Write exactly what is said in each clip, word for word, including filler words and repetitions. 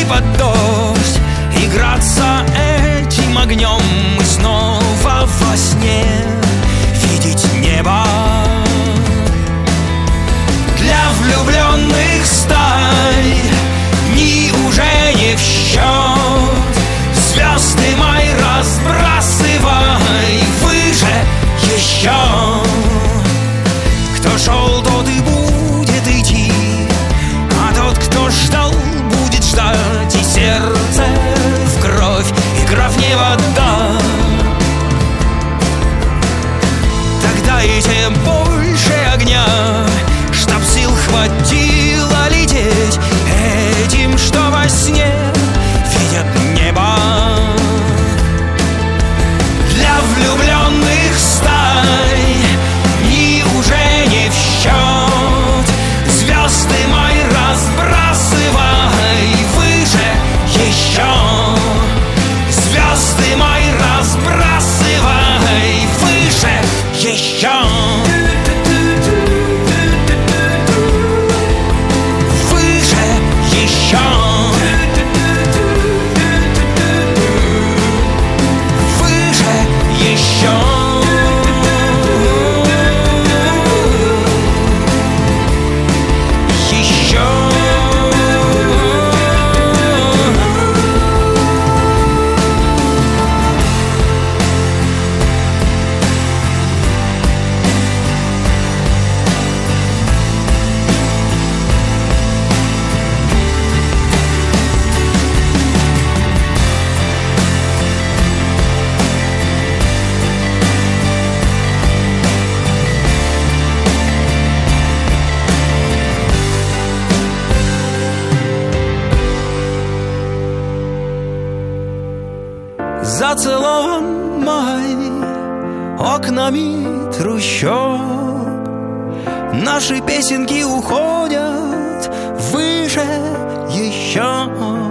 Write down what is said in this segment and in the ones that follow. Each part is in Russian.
под дождь, играться этим огнем и снова во сне видеть небо. Для влюбленных стай дни уже не в счет. Звезды мои разбрасывай выше еще. Кто шел, тот и будет идти, а тот, кто ждал, будет ждать. И сердце в кровь, и кровь не вода. Тогда и тем больше огня, чтоб сил хватило лететь этим, что во сне видят небо. Для влюбленных стай дни уже не в счет. Звезды мои разбрасывай выше еще. Звезды мои разбрасывай выше еще. Зацелован май окнами трущоб. Наши песенки уходят выше еще.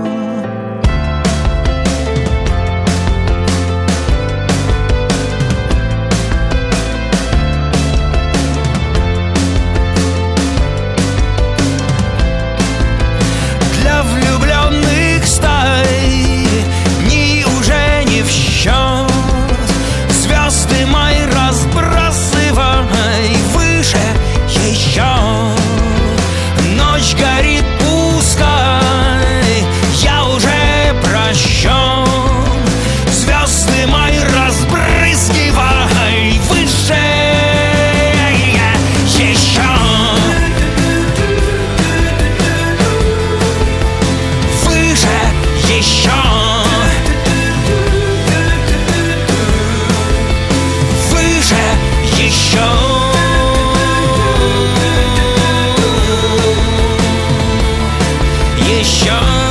Для влюбленных стай дни уже не в счет. Звезды мои разбрасывай выше еще. Ночь горит, пускай, я уже прощен. Звезды мои разбрызгивай выше еще. Выше еще. Выше еще. Еще.